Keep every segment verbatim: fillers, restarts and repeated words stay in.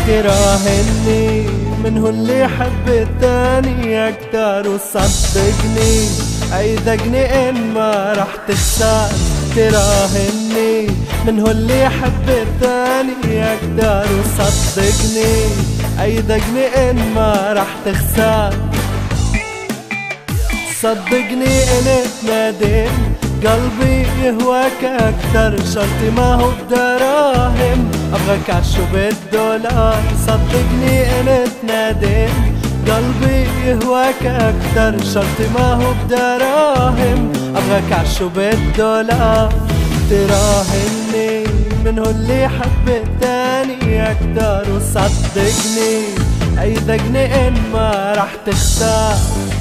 تراهني من هو اللي يحب التاني اكتر، وصدقني ايذقني ان ما رح تخسر. تراهني من هو اللي يحب التاني اكتر، وصدقني ايذقني ان ما رح تخسر. صدقني ان تنادم قلبي يهواك اكتر، شرطي ما هو بدراهم ابغاك عشو بالدولار. صدقني ان تنادم قلبي يهواك اكتر، شرطي ما هو بدراهم ابغاك عشو بالدولار. تراهني من هو اللي يحب التاني اكتر، وصدقني ايذقني ان ما رح تخسر.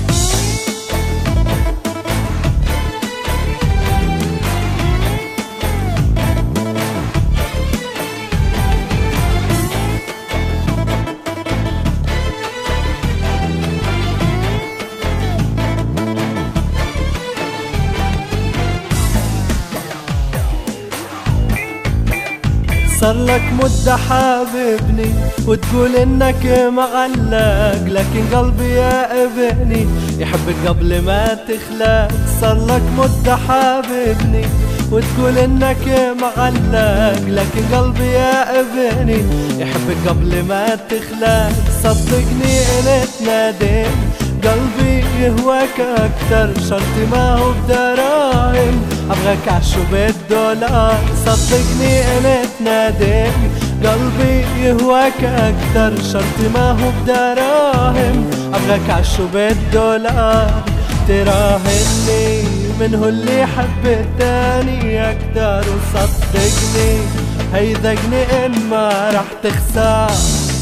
صار لك مدة حاببني وتقول انك معلق، لكن قلبي يا ابني يحبك قبل ما تخلق. صار لك مدة حاببني وتقول انك معلق، لكن قلبي يا ابني يحبك قبل ما تخلق. صدقني ان تنادم قلبي يهواك اكتر، شرطي ما هو بدراهم ابغاك عشو بالدولار. صدقني ان تنادم قلبي يهواك اكتر، شرطي ما هو بدراهم ابغاك عشو بالدولار. تراهني من هو اللي يحب التاني اكتر، وصدقني هيذقني ان ما رح تخسر.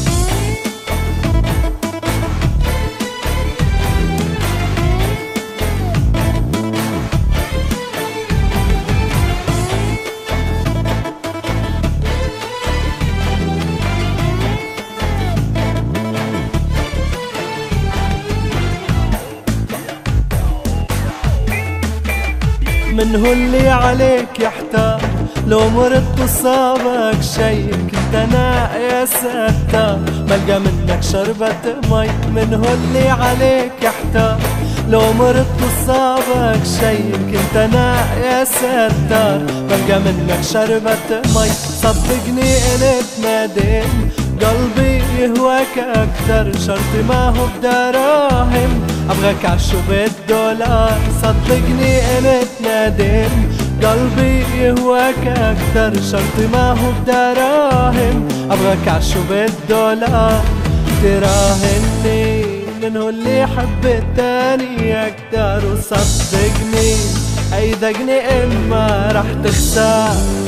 من هو اللي عليك يحتار، لو مرضت وصابك شي كنت انا يا ستار ملقى منك شربة مي. من هو اللي عليك يحتار، لو مرضت وصابك شي كنت انا يا ستار ملقى منك شربة مي. صدقني ان تنادم قلبي يهواك اكتر، شرطي ما هو بدراهم ابغاك عشو بالدولار. صدقني ان تنادم قلبي يهواك اكتر، شرطي ما هو بدراهم ابغاك عشو بالدولار. تراهني من هو اللي يحب التاني اكتر، وصدقني ايذقني ان ما رح تخسر.